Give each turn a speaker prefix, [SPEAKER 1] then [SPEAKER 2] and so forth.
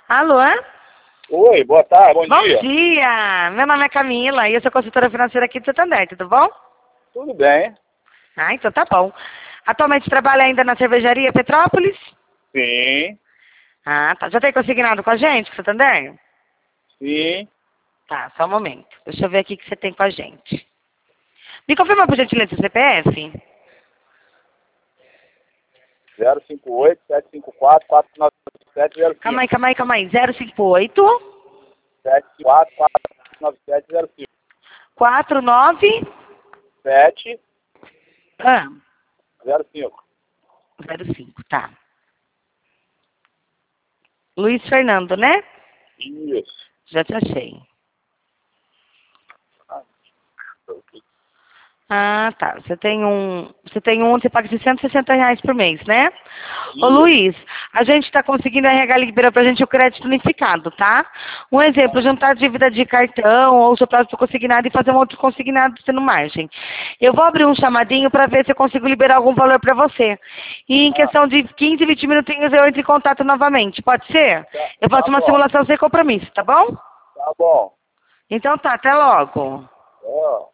[SPEAKER 1] Alô?
[SPEAKER 2] Oi, boa tarde, bom
[SPEAKER 1] Bom
[SPEAKER 2] dia.
[SPEAKER 1] dia! Meu nome é Camila e eu sou consultora financeira aqui de Santander, tudo bom?
[SPEAKER 2] Tudo bem?
[SPEAKER 1] Ah, então tá bom. Atualmente trabalha ainda na cervejaria Petrópolis?
[SPEAKER 2] Sim,
[SPEAKER 1] Ah, tá. Já tem consignado com a gente, Santander?
[SPEAKER 2] sim.
[SPEAKER 1] Tá, só um momento. Deixa eu ver aqui o que você tem com a gente. Me confirma, por gentileza, o CPF?
[SPEAKER 2] 058-754-49705.
[SPEAKER 1] Calma aí. 058
[SPEAKER 2] 754-49705.
[SPEAKER 1] 49
[SPEAKER 2] 705.
[SPEAKER 1] ah, 05, tá. Luiz Fernando, né?
[SPEAKER 2] Isso.
[SPEAKER 1] Já te achei.
[SPEAKER 2] Ah,
[SPEAKER 1] Ah, tá. Você tem um onde você paga R$ 660 por mês, né? Ô
[SPEAKER 2] Isso.
[SPEAKER 1] Luiz, a gente está conseguindo, a RH liberou pra gente o crédito unificado, tá? Um exemplo, juntar dívida de cartão ou seu próprio consignado e fazer um outro consignado tendo margem. Eu vou abrir um chamadinho para ver se eu consigo liberar algum valor para você. E em
[SPEAKER 2] Ah,
[SPEAKER 1] questão de 15, 20 minutinhos eu entro em contato novamente, pode ser? Eu
[SPEAKER 2] tá
[SPEAKER 1] faço uma
[SPEAKER 2] bom.
[SPEAKER 1] simulação sem compromisso, tá bom?
[SPEAKER 2] Tá bom.
[SPEAKER 1] Então tá, até logo.
[SPEAKER 2] Ó.